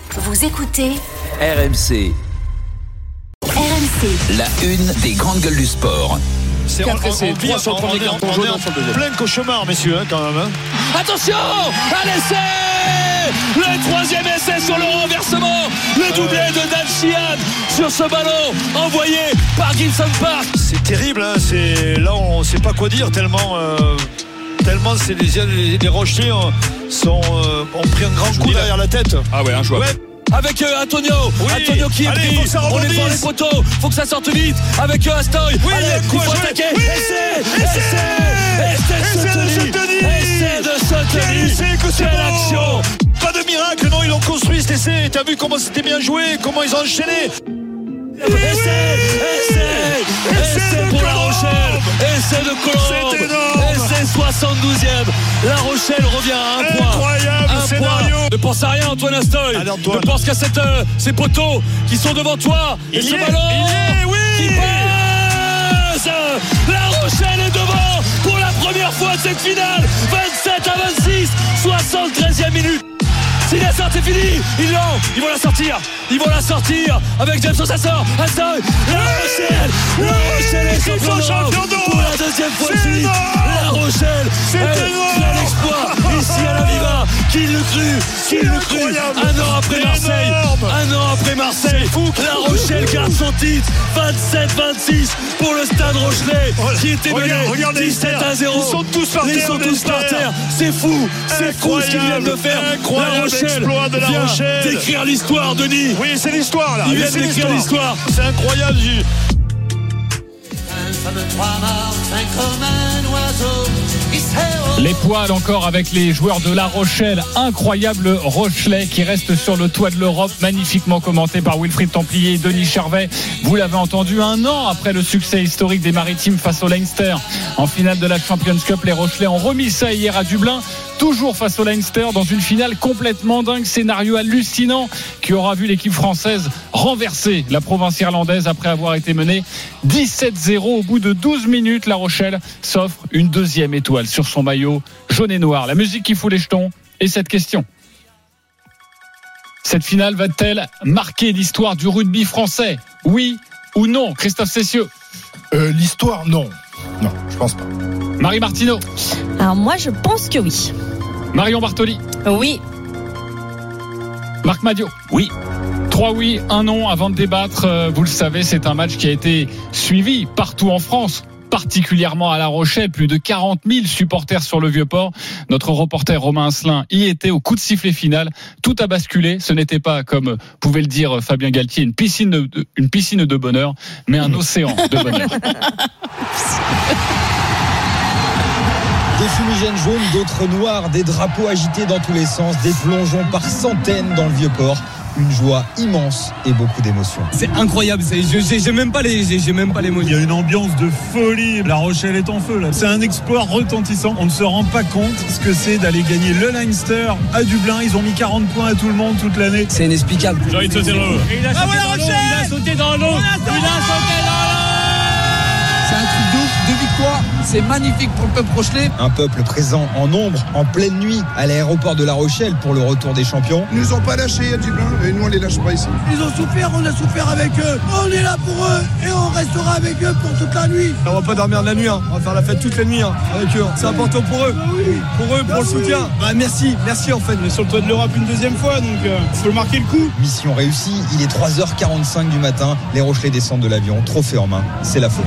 Vous écoutez RMC. RMC. La une des grandes gueules du sport. C'est 4 essais, 3 sur le premier carton jaune, sur le deuxième. Plein de cauchemars, messieurs, quand même. Attention, à l'essai, le troisième essai sur le renversement, le doublé de Dan Sheehan sur ce ballon envoyé par Gibson Park. C'est terrible, hein, là on ne sait pas quoi dire tellement c'est les Rochelais ont pris un grand coup derrière la tête. Ah ouais, un joueur. Ouais. Avec Antonio, Antonio qui est pris, on est devant les poteaux, faut que ça sorte vite avec Astoy. Oui, allez, il faut attaquer. Essai de Sottoni. Quelle action. Pas de miracle, non, ils l'ont construit cet essai. T'as vu comment c'était bien joué, comment ils ont enchaîné. Essai pour La Rochelle. Essai de Colombe. C'est énorme. Essai 72e. La Rochelle revient à un point. Incroyable scénario. Ne pense à rien, Antoine Astoy. Ne pense qu'à ces poteaux qui sont devant toi. Et ce ballon qui passe. La Rochelle est devant pour la première fois de cette finale. 27-26, 73e minute. C'est fini, ils vont la sortir avec Jameson, ça sort, Astoy, La Rochelle est champion d'Europe pour la deuxième fois de suite. La Rochelle, quel exploit ici à la Viva, qui le cru, un an après Marseille, La Rochelle garde son titre, 27-26 pour le Stade Rochelais qui était mené 17-0. Ils sont tous par terre, c'est fou ce qu'ils viennent de faire. La Rochelle de la Rochelle d'écrire l'histoire, Denis. Oui, c'est l'histoire là. Il vient d'écrire l'histoire. C'est incroyable. Les poils encore avec les joueurs de La Rochelle. Incroyable Rochelais qui reste sur le toit de l'Europe, magnifiquement commenté par Wilfried Templier et Denis Charvet. Vous l'avez entendu, un an après le succès historique des Maritimes face au Leinster en finale de la Champions Cup, les Rochelais ont remis ça hier à Dublin, toujours face au Leinster dans une finale complètement dingue, scénario hallucinant qui aura vu l'équipe française renverser la province irlandaise après avoir été menée 17-0 au bout de 12 minutes. La Rochelle s'offre une deuxième étoile sur son maillot jaune et noir. La musique qui fout les jetons et cette question: cette finale va-t-elle marquer l'histoire du rugby français? Oui ou non? Christophe Cessieux. L'histoire, non, je pense pas. Marie Martineau. Alors moi je pense que oui. Marion Bartoli. Oui. Marc Madiot. Oui. 3 oui, 1 non. Avant de débattre, vous le savez, c'est un match qui a été suivi partout en France, particulièrement à La Rochelle. Plus de 40 000 supporters sur le Vieux-Port. Notre reporter Romain Asselin y était au coup de sifflet final. Tout a basculé. Ce n'était pas, comme pouvait le dire Fabien Galtier, une piscine de bonheur, mais un océan de bonheur. Des fumigènes jaunes, d'autres noirs, des drapeaux agités dans tous les sens, des plongeons par centaines dans le Vieux-Port. Une joie immense et beaucoup d'émotions. C'est incroyable, j'ai même pas les mots. Il y a une ambiance de folie. La Rochelle est en feu là. C'est un exploit retentissant. On ne se rend pas compte ce que c'est d'aller gagner le Leinster à Dublin. Ils ont mis 40 points à tout le monde toute l'année. C'est inexplicable. J'ai envie de sauter dans l'eau. Il a sauté dans l'eau. C'est un truc de ouf, 2 victoires, c'est magnifique pour le peuple rochelais. Un peuple présent en nombre, en pleine nuit, à l'aéroport de La Rochelle pour le retour des champions. Ils nous ont pas lâchés à Dublin et nous on les lâche pas ici. Ils ont souffert, on a souffert avec eux. On est là pour eux et on restera avec eux pour toute la nuit. On va pas dormir de la nuit, on va faire la fête toute la nuit avec eux. C'est important pour eux, pour le soutien. Merci en fait. On est sur le toit de l'Europe une deuxième fois, donc il faut marquer le coup. Mission réussie, il est 3h45 du matin. Les Rochelais descendent de l'avion, trophée en main, c'est la folie.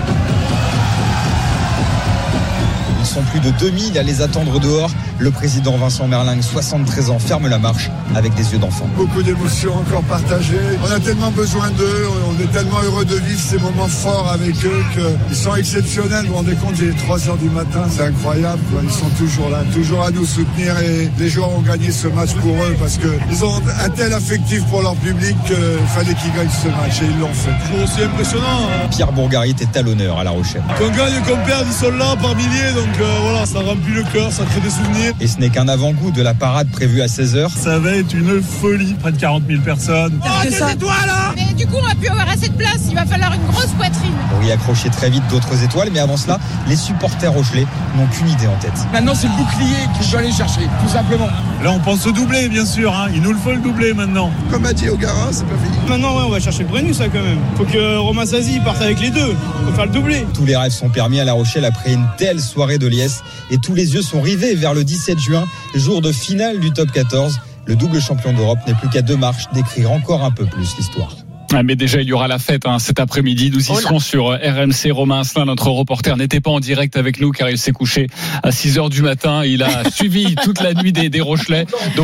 Ils sont plus de 2000 à les attendre dehors. Le président Vincent Merlingue, 73 ans, ferme la marche avec des yeux d'enfant. Beaucoup d'émotions encore partagées. On a tellement besoin d'eux. On est tellement heureux de vivre ces moments forts avec eux qu'ils sont exceptionnels. Vous vous rendez compte, il est 3h du matin. C'est incroyable, quoi. Ils sont toujours là, toujours à nous soutenir. Et les joueurs ont gagné ce match pour eux parce qu'ils ont un tel affectif pour leur public qu'il fallait qu'ils gagnent ce match. Et ils l'ont fait. C'est aussi impressionnant. Pierre Bourgarit est à l'honneur à La Rochelle. Qu'on gagne, qu'on perde, ils sont là par milliers. Donc voilà, ça remplit le cœur, ça crée des souvenirs. Et ce n'est qu'un avant-goût de la parade prévue à 16h. Ça va être une folie. Près de 40 000 personnes. Oh, des étoiles là. du coup, on va plus avoir assez de place. Il va falloir une grosse poitrine. Pour y accrocher très vite d'autres étoiles, mais avant cela, les supporters rochelais n'ont qu'une idée en tête. Maintenant, c'est le bouclier que je dois aller chercher, tout simplement. Là, on pense au doublé, bien sûr. Il nous le faut le doublé maintenant. Comme a dit O'Gara, c'est pas fini. Maintenant, on va chercher le Brennus, ça, quand même. Faut que Romain Sazi parte avec les deux. Faut faire le doublé. Tous les rêves sont permis à La Rochelle après une telle soirée de liesse et tous les yeux sont rivés vers le 17 juin, jour de finale du top 14. Le double champion d'Europe n'est plus qu'à 2 marches d'écrire encore un peu plus l'histoire. Mais déjà, il y aura la fête cet après-midi. Nous y serons sur RMC. Romain Asselin, notre reporter, n'était pas en direct avec nous car il s'est couché à 6h du matin. Il a suivi toute la nuit des Rochelais. Donc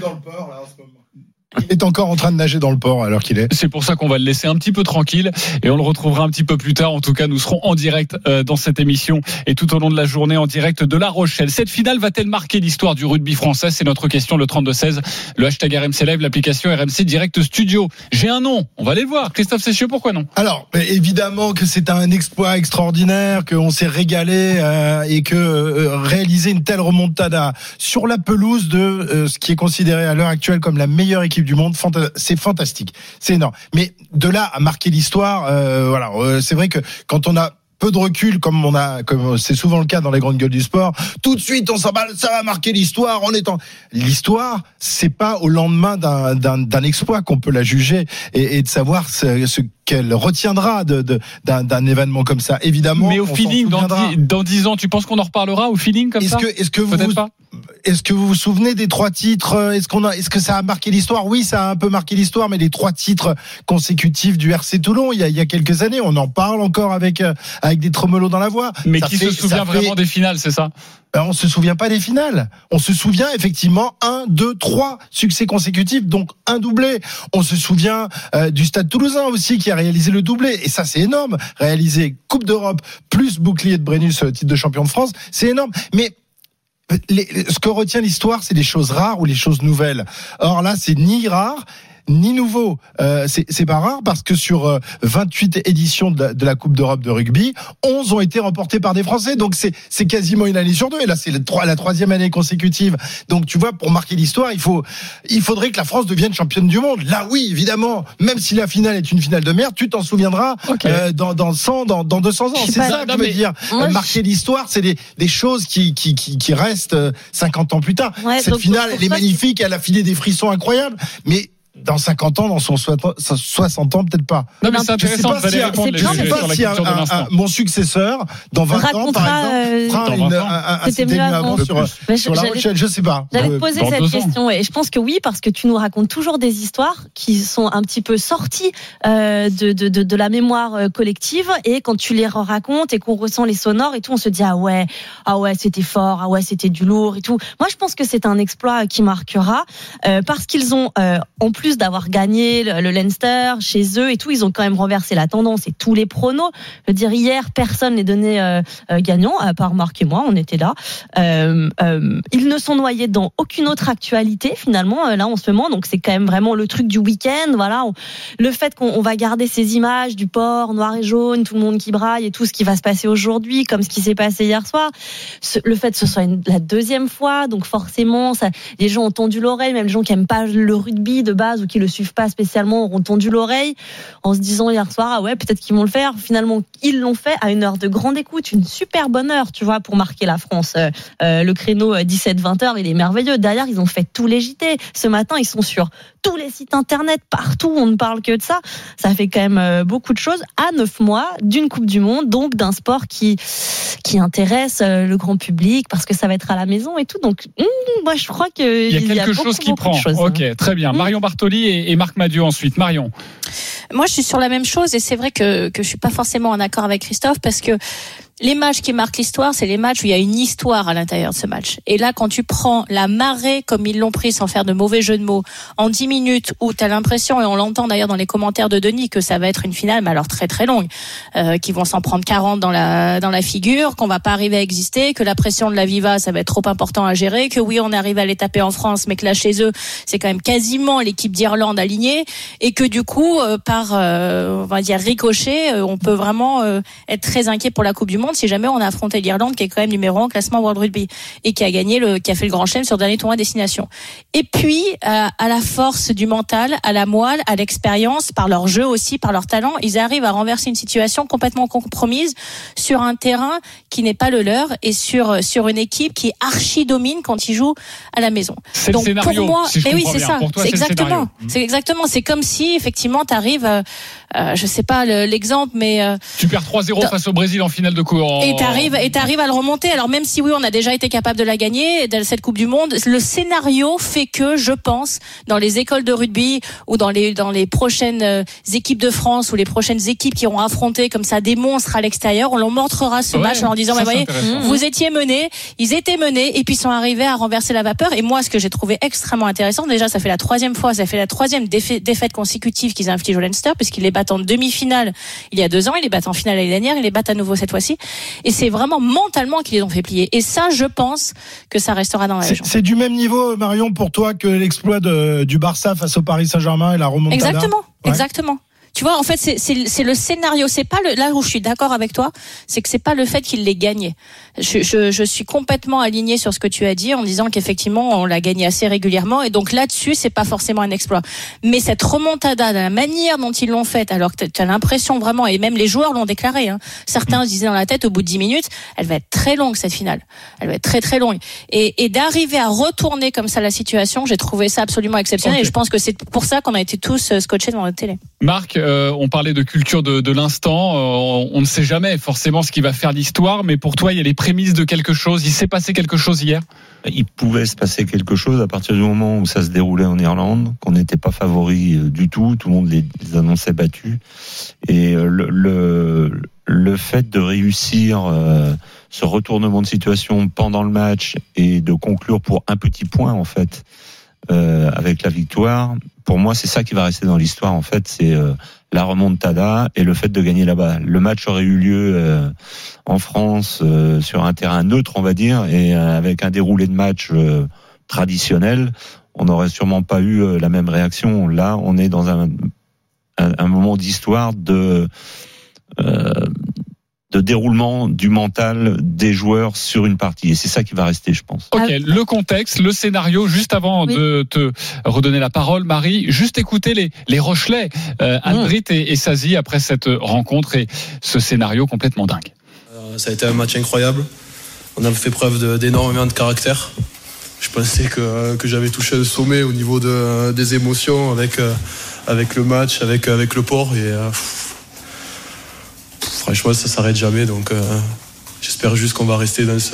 il est encore en train de nager dans le port alors qu'il est. C'est pour ça qu'on va le laisser un petit peu tranquille et on le retrouvera un petit peu plus tard. En tout cas, nous serons en direct dans cette émission et tout au long de la journée en direct de La Rochelle. Cette finale va-t-elle marquer l'histoire du rugby français? C'est notre question, le 32-16. Le hashtag RMC Live, l'application RMC Direct Studio. J'ai un nom, on va aller le voir. Christophe Cessieux, pourquoi non? Alors, évidemment que c'est un exploit extraordinaire, qu'on s'est régalé et que réaliser une telle remontada sur la pelouse de ce qui est considéré à l'heure actuelle comme la meilleure équipe du monde, c'est fantastique, c'est énorme. Mais de là à marquer l'histoire, c'est vrai que quand on a peu de recul, comme c'est souvent le cas dans les grandes gueules du sport, tout de suite on s'emballe, ça va marquer l'histoire. L'histoire, c'est pas au lendemain d'un exploit qu'on peut la juger et de savoir ce qu'elle retiendra d'un événement comme ça. Évidemment. Mais au feeling, dans 10 ans, tu penses qu'on en reparlera au feeling comme ça? Est-ce que vous vous souvenez des 3 titres? Est-ce que ça a marqué l'histoire? Oui, ça a un peu marqué l'histoire, mais les 3 titres consécutifs du RC Toulon, il y a quelques années, on en parle encore avec des tremolos dans la voix. Mais qui se souvient vraiment des finales, c'est ça? On se souvient pas des finales. On se souvient effectivement 1, 2, 3 succès consécutifs, donc un doublé. On se souvient du Stade Toulousain aussi qui a réalisé le doublé. Et ça, c'est énorme. Réaliser Coupe d'Europe plus bouclier de Brennus, titre de champion de France, c'est énorme. Mais ce que retient l'histoire, c'est les choses rares ou les choses nouvelles. Or là, c'est ni rare ni nouveau. C'est pas rare parce que sur 28 éditions de la Coupe d'Europe de rugby, 11 ont été remportées par des Français. Donc c'est quasiment une année sur 2. Et là, c'est la 3e année consécutive. Donc tu vois, pour marquer l'histoire, il faudrait que la France devienne championne du monde. Là, oui, évidemment. Même si la finale est une finale de merde, tu t'en souviendras dans 100, dans 200 ans. C'est ça que je veux dire. Marquer l'histoire, c'est des choses qui restent 50 ans plus tard. Ouais, cette finale, elle est magnifique. Elle a filé des frissons incroyables. Mais dans 50 ans, dans son 60 ans, peut-être pas. Non, mais c'est intéressant. Je sais pas si mon successeur, dans 20 ans, par exemple, fera un c'était mieux avant sur La Rochelle. Je sais pas. J'allais te poser cette question et je pense que oui, parce que tu nous racontes toujours des histoires qui sont un petit peu sorties de la mémoire collective, et quand tu les racontes et qu'on ressent les sonores et tout, on se dit ah ouais, c'était fort, ah ouais, c'était du lourd et tout. Moi, je pense que c'est un exploit qui marquera parce qu'ils ont en plus d'avoir gagné le Leinster chez eux et tout, ils ont quand même renversé la tendance et tous les pronos. Je veux dire, hier, personne n'est donné gagnant, à part Marc et moi, on était là. Ils ne sont noyés dans aucune autre actualité, finalement, là, en ce moment. Donc, c'est quand même vraiment le truc du week-end. Voilà. Le fait qu'on va garder ces images du port noir et jaune, tout le monde qui braille et tout ce qui va se passer aujourd'hui, comme ce qui s'est passé hier soir. Le fait que ce soit la 2e fois, donc forcément, les gens ont tendu l'oreille, même les gens qui n'aiment pas le rugby de base ou qui le suivent pas spécialement auront tendu l'oreille en se disant hier soir ah ouais, peut-être qu'ils vont le faire. Finalement, ils l'ont fait à une heure de grande écoute, une super bonne heure, tu vois, pour marquer la France. Le créneau 17-20 heures, il est merveilleux. Derrière, ils ont fait tous les JT. Ce matin, ils sont sur tous les sites internet, partout, on ne parle que de ça. Ça fait quand même beaucoup de choses à 9 mois d'une Coupe du Monde, donc d'un sport qui intéresse le grand public parce que ça va être à la maison et tout. Donc, moi, je crois qu'il y a quelque chose qui prend. Ok, très bien. Marion Bartoli et Marc Madiot ensuite. Marion. Moi, je suis sur la même chose et c'est vrai que je suis pas forcément en accord avec Christophe parce que les matchs qui marquent l'histoire, c'est les matchs où il y a une histoire à l'intérieur de ce match. Et là, quand tu prends la marée, comme ils l'ont pris sans faire de mauvais jeu de mots, en 10 minutes, où tu as l'impression, et on l'entend d'ailleurs dans les commentaires de Denis, que ça va être une finale, mais alors très très longue, qu'ils vont s'en prendre 40 dans la figure, qu'on va pas arriver à exister, que la pression de la Viva, ça va être trop important à gérer, que oui, on arrive à les taper en France, mais que là, chez eux, c'est quand même quasiment l'équipe d'Irlande alignée, et que du coup, par, on va dire, ricochet, on peut vraiment être très inquiet pour la Coupe du Monde. Monde si jamais on a affronté l'Irlande, qui est quand même numéro 1 classement World Rugby et qui a fait le Grand Chelem sur le dernier tournoi à destination. Et puis, à la force du mental, à la moelle, à l'expérience, par leur jeu aussi, par leur talent, ils arrivent à renverser une situation complètement compromise sur un terrain qui n'est pas le leur et sur une équipe qui archi domine quand ils jouent à la maison. C'est donc le scénario, pour moi, si je comprends c'est bien. ça. Pour toi, c'est c'est exactement. C'est exactement. C'est comme si effectivement t'arrives, je sais pas l'exemple, mais tu perds 3-0 face au Brésil en finale de cour. Et t'arrives à le remonter. Alors même si oui, on a déjà été capable de la gagner dans cette Coupe du Monde, le scénario fait que je pense dans les écoles de rugby ou dans les prochaines équipes de France ou les prochaines équipes qui auront affronté comme ça des monstres à l'extérieur, on leur montrera ce match en leur disant, voyez, vous étiez menés, ils étaient menés et puis sont arrivés à renverser la vapeur. Et moi, ce que j'ai trouvé extrêmement intéressant, déjà, ça fait la troisième défaite consécutive qu'ils infligent au Leinster, puisqu'ils les battent en demi-finale il y a 2 ans, ils les battent en finale l'année dernière, ils les battent à nouveau cette fois-ci. Et c'est vraiment mentalement qu'ils les ont fait plier. Et ça, je pense que ça restera dans la légende. C'est du même niveau, Marion, pour toi, que l'exploit du Barça face au Paris Saint-Germain et la remontada. Exactement. Tu vois, en fait, c'est le scénario. C'est pas là où je suis d'accord avec toi, c'est que c'est pas le fait qu'il l'ait gagné. Je suis complètement alignée sur ce que tu as dit en disant qu'effectivement, on l'a gagné assez régulièrement et donc là-dessus, c'est pas forcément un exploit. Mais cette remontada, la manière dont ils l'ont faite, alors que tu as l'impression vraiment, et même les joueurs l'ont déclaré, hein, certains se disaient dans la tête au bout de 10 minutes, elle va être très longue cette finale. Elle va être très très longue. Et d'arriver à retourner comme ça la situation, j'ai trouvé ça absolument exceptionnel et je pense que c'est pour ça qu'on a été tous scotchés devant notre télé. Marc, on parlait de culture de l'instant. On ne sait jamais forcément ce qui va faire l'histoire, mais pour toi, il y a les prémices de quelque chose. Il s'est passé quelque chose hier ? Il pouvait se passer quelque chose à partir du moment où ça se déroulait en Irlande, qu'on n'était pas favori du tout. Tout le monde les annonçait battus. Et le fait de réussir ce retournement de situation pendant le match et de conclure pour un petit point, en fait, avec la victoire, pour moi, c'est ça qui va rester dans l'histoire, en fait, c'est la remontada et le fait de gagner là-bas. Le match aurait eu lieu en France sur un terrain neutre, on va dire, et avec un déroulé de match traditionnel, on n'aurait sûrement pas eu la même réaction. Là, on est dans un moment d'histoire de déroulement du mental des joueurs sur une partie. Et c'est ça qui va rester, je pense. Ok, le contexte, le scénario, juste avant de te redonner la parole, Marie, juste écouter les Rochelais, Albrit et Sazi, après cette rencontre et ce scénario complètement dingue. Ça a été un match incroyable. On a fait preuve d'énormément de caractère. Je pensais que j'avais touché le sommet au niveau des émotions avec le match, avec le port. Et franchement, ça s'arrête jamais. Donc, j'espère juste qu'on va rester dans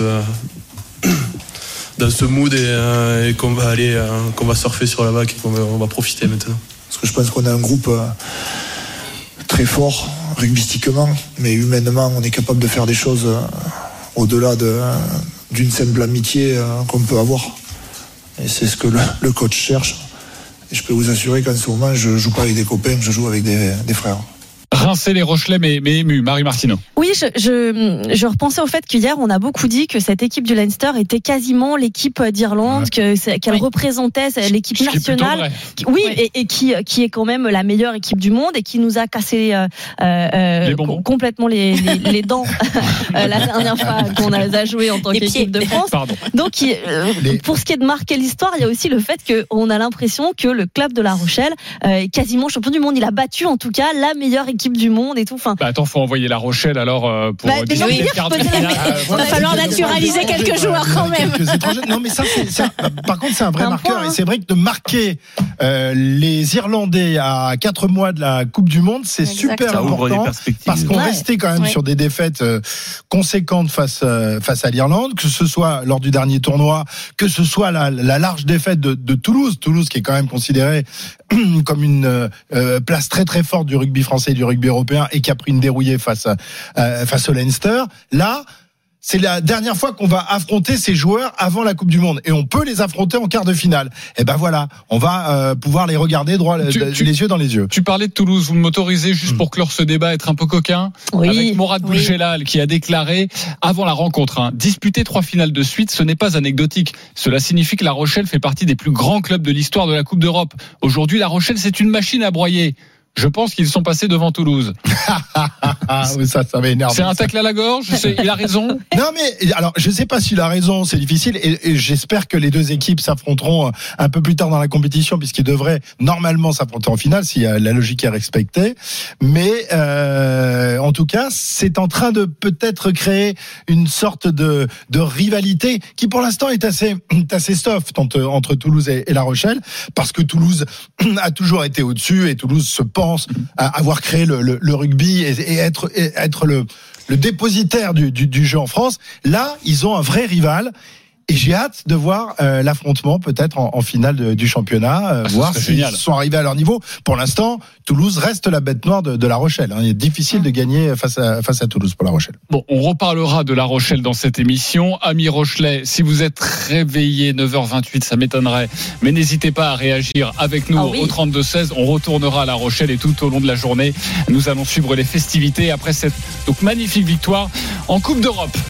ce mood et qu'on va surfer sur la vague et qu'on va profiter maintenant. Parce que je pense qu'on a un groupe très fort, rugbystiquement, mais humainement, on est capable de faire des choses au-delà d'une simple amitié qu'on peut avoir. Et c'est ce que le coach cherche. Et je peux vous assurer qu'en ce moment, je joue pas avec des copains, je joue avec des frères. Rincer les Rochelais, mais ému. Marie Martineau. Oui, je repensais au fait qu'hier, on a beaucoup dit que cette équipe du Leinster était quasiment l'équipe d'Irlande, qu'elle représentait l'équipe nationale. Et qui est quand même la meilleure équipe du monde et qui nous a cassé complètement les dents la dernière fois qu'on a joué en tant qu'équipe de France. Pardon. Donc, pour ce qui est de marquer l'histoire, il y a aussi le fait qu'on a l'impression que le club de La Rochelle est quasiment champion du monde. Il a battu, en tout cas, la meilleure équipe du monde et tout. Enfin. Attends, faut envoyer La Rochelle alors pour disputer le quart de finale. Il va falloir naturaliser quelques joueurs quand même. Non, mais ça, par contre, c'est un vrai marqueur. Et c'est vrai que de marquer les Irlandais à 4 mois de la Coupe du Monde, c'est super important parce qu'on restait quand même sur des défaites conséquentes face à l'Irlande, que ce soit lors du dernier tournoi, que ce soit la large défaite de Toulouse qui est quand même considérée comme une place très très forte du rugby français et du rugby européen et qui a pris une dérouillée face au Leinster. Là, c'est la dernière fois qu'on va affronter ces joueurs avant la Coupe du Monde et on peut les affronter en quart de finale. Et ben voilà, on va pouvoir les regarder droit les yeux dans les yeux. Tu parlais de Toulouse, vous m'autorisez juste pour clore ce débat être un peu coquin avec Mourad Boudjelal qui a déclaré avant la rencontre disputer 3 finales de suite, ce n'est pas anecdotique. Cela signifie que La Rochelle fait partie des plus grands clubs de l'histoire de la Coupe d'Europe. Aujourd'hui, La Rochelle, c'est une machine à broyer. Je pense qu'ils sont passés devant Toulouse. Ça m'énerve. C'est un tacle à la gorge. Il a raison. Non mais alors je sais pas s'il a raison. C'est difficile et j'espère que les deux équipes s'affronteront un peu plus tard dans la compétition puisqu'ils devraient normalement s'affronter en finale si la logique est respectée. Mais en tout cas, c'est en train de peut-être créer une sorte de rivalité qui pour l'instant est assez soft entre Toulouse et La Rochelle parce que Toulouse a toujours été au-dessus et Toulouse se pense à avoir créé le rugby et être le dépositaire du jeu en France. Là, ils ont un vrai rival. Et j'ai hâte de voir l'affrontement peut-être en finale du championnat, voir s'ils sont arrivés à leur niveau. Pour l'instant, Toulouse reste la bête noire de La Rochelle. Il est difficile de gagner face à Toulouse pour La Rochelle. Bon, on reparlera de La Rochelle dans cette émission. Amis Rochelais, si vous êtes réveillés 9h28, ça m'étonnerait, mais n'hésitez pas à réagir avec nous au 32-16. On retournera à La Rochelle et tout au long de la journée, nous allons suivre les festivités après cette magnifique victoire en Coupe d'Europe.